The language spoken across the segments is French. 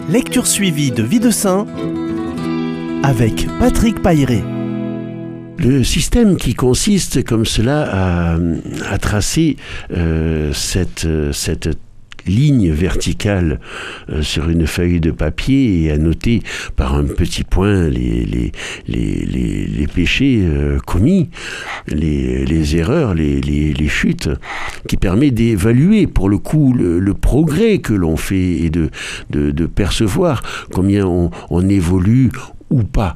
Lecture suivie de Vie de Saint avec Patrick Pailleret. Le système qui consiste comme cela à tracer cette ligne verticale sur une feuille de papier et à noter par un petit point les péchés commis, les erreurs, les chutes, qui permet d'évaluer pour le coup le progrès que l'on fait et de percevoir combien on évolue ou pas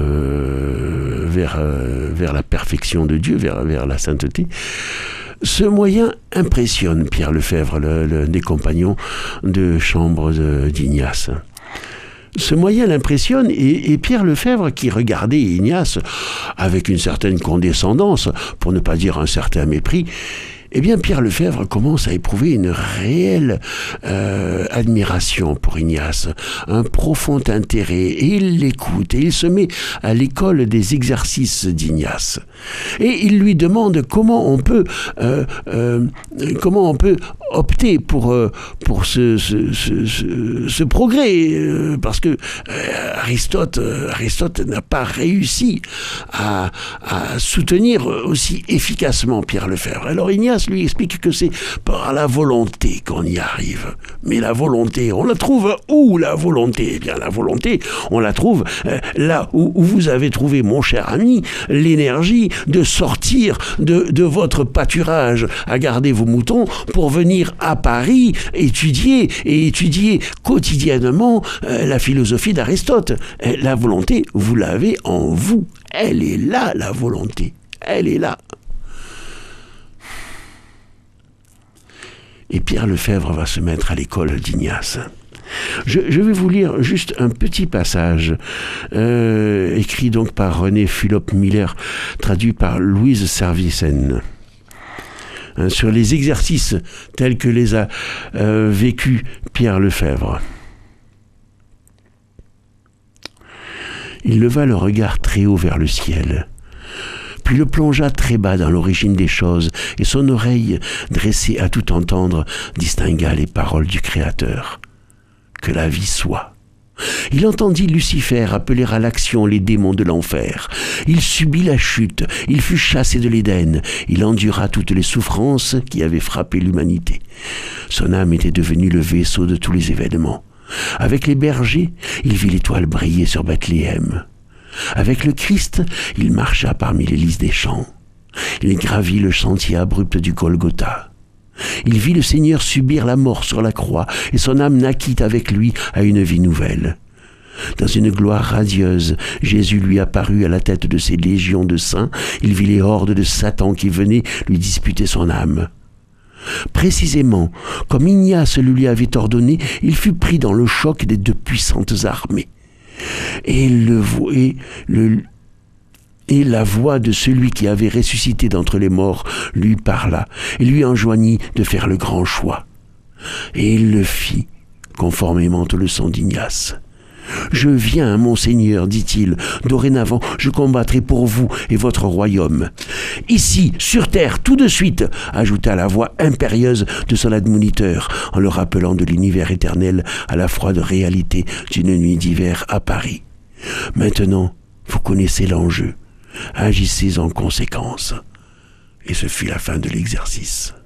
vers la perfection de Dieu, vers la sainteté. Ce moyen impressionne Pierre Lefebvre, l'un des compagnons de chambre d'Ignace. Ce moyen l'impressionne et Pierre Lefebvre, qui regardait Ignace avec une certaine condescendance, pour ne pas dire un certain mépris, eh bien Pierre Lefebvre commence à éprouver une réelle admiration pour Ignace, un profond intérêt, et il l'écoute, et il se met à l'école des exercices d'Ignace. Et il lui demande comment on peut opter pour ce progrès, parce que Aristote n'a pas réussi à soutenir aussi efficacement Pierre Lefebvre. Alors Ignace lui explique que c'est par la volonté qu'on y arrive. Mais la volonté, on la trouve où, la volonté ? Eh bien, la volonté, on la trouve là où vous avez trouvé, mon cher ami, l'énergie de sortir de votre pâturage à garder vos moutons pour venir à Paris étudier quotidiennement la philosophie d'Aristote. La volonté, vous l'avez en vous. Elle est là, la volonté. Elle est là. Et Pierre Lefebvre va se mettre à l'école d'Ignace. Je vais vous lire juste un petit passage écrit donc par René Fulop-Miller, traduit par Louise Servicen, sur les exercices tels que les a vécus Pierre Lefebvre. Il leva le regard très haut vers le ciel, puis le plongea très bas dans l'origine des choses, et son oreille, dressée à tout entendre, distingua les paroles du Créateur. Que la vie soit. Il entendit Lucifer appeler à l'action les démons de l'enfer. Il subit la chute, il fut chassé de l'Éden, il endura toutes les souffrances qui avaient frappé l'humanité. Son âme était devenue le vaisseau de tous les événements. Avec les bergers, il vit l'étoile briller sur Bethléem. Avec le Christ, il marcha parmi les lys des champs. Il gravit le sentier abrupt du Golgotha. Il vit le Seigneur subir la mort sur la croix, et son âme naquit avec lui à une vie nouvelle. Dans une gloire radieuse, Jésus lui apparut à la tête de ses légions de saints. Il vit les hordes de Satan qui venaient lui disputer son âme. Précisément, comme Ignace le lui avait ordonné, il fut pris dans le choc des deux puissantes armées. Et la voix de celui qui avait ressuscité d'entre les morts lui parla et lui enjoignit de faire le grand choix. Et il le fit, conformément aux leçons d'Ignace. « Je viens, mon Seigneur, dit-il, dorénavant je combattrai pour vous et votre royaume. Ici, sur terre, tout de suite, ajouta la voix impérieuse de son admoniteur, en le rappelant de l'univers éternel à la froide réalité d'une nuit d'hiver à Paris. Maintenant, vous connaissez l'enjeu. Agissez en conséquence. » Et ce fut la fin de l'exercice.